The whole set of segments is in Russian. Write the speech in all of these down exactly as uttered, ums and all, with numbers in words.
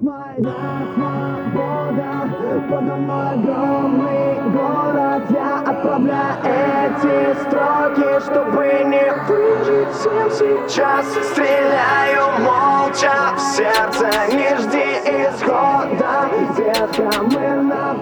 Вот моя свобода, подо мной огромный город. Я отправляю эти строки, чтобы не выжить всем сейчас. Стреляю молча в сердце, не жди исхода. Детка, мы на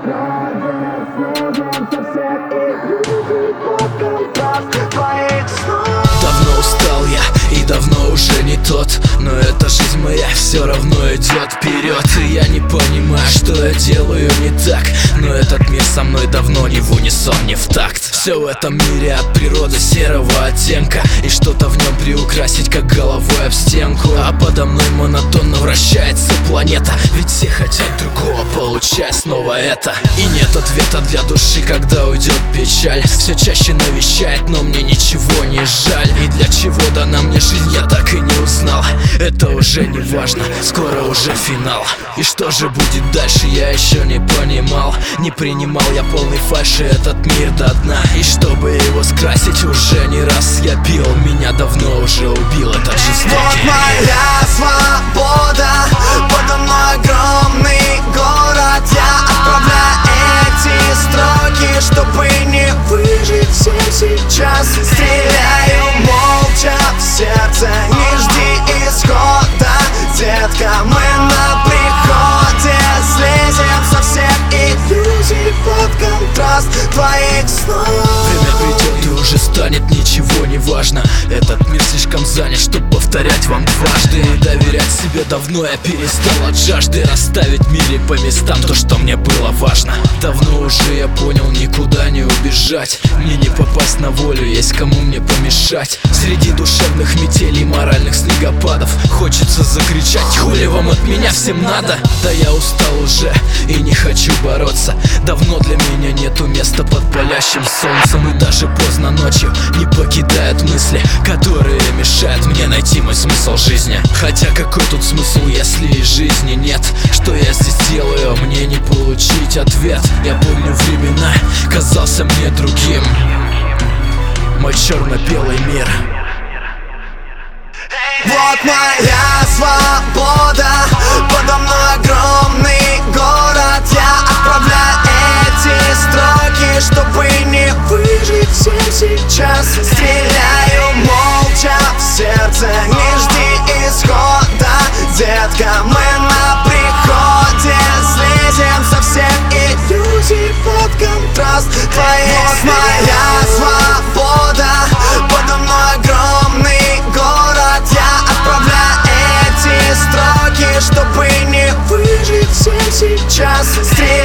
приходе, снизим со всех иллюзий под контраст твоих снов. Давно устал я и давно уже не тот, но эта жизнь моя все равно идет вперед. И я не понимаю, что я делаю не так, но этот мир со мной давно не в унисон, не в такт. Все в этом мире от природы серого оттенка, и что-то в нем приукрасить, как головой об стенку. А подо мной монотонно вращается планета, ведь все хотят другого, получая снова это. И нет ответа для души, когда уйдет печаль. Все чаще навещает, но мне ничего не жаль. И для чего дана мне жизнь, я так и не узнал. Это уже не важно, скоро уже финал. И что же будет дальше, я еще не понимал. Не принимал я полный фальшь и этот мир до дна. И чтобы его скрасить, уже не раз я пил. Меня давно уже убил этот жестокий. Вот моя свобода, подо мной огромный город. Я отправляю эти строки, чтобы не выжить всем сейчас. Стреляю молча в сердце, не жди исхода. Детка, мы на приходе, слезем со всех иллюзий под контраст твоих снов. Время придет и уже станет ничего не важно. Этот мир слишком занят, чтобы повторять вам дважды. И доверять себе давно я перестал от жажды. Расставить в мире по местам то, что мне было важно. Давно уже я понял, никуда не убежать. Мне не попасть на волю, есть кому мне помешать. Среди душевных метелей, моральных снегопадов хочется закричать: хули вам от меня всем надо? Да я устал уже и не хочу бороться. Давно для меня нету места под палящим солнцем. И даже поздно ночью не покидают мысли, которые мешают мне найти мой смысл жизни. Хотя какой тут смысл, если и жизни нет? Что я здесь делаю, мне не получить ответ. Я помню времена, казался мне другим мой черно-белый мир. Вот моя свобода, подо мной огромный город. Я отправляю эти строки, чтобы не выжить всем сейчас. Стреляю молча в сердце, не жди исхода. Детка, мы на приходе, слезем со всех иллюзий под контраст твоих. Вот моя свобода, подо мной огромный город. Я отправляю эти строки, чтобы не выжить всем сейчас. Стреляю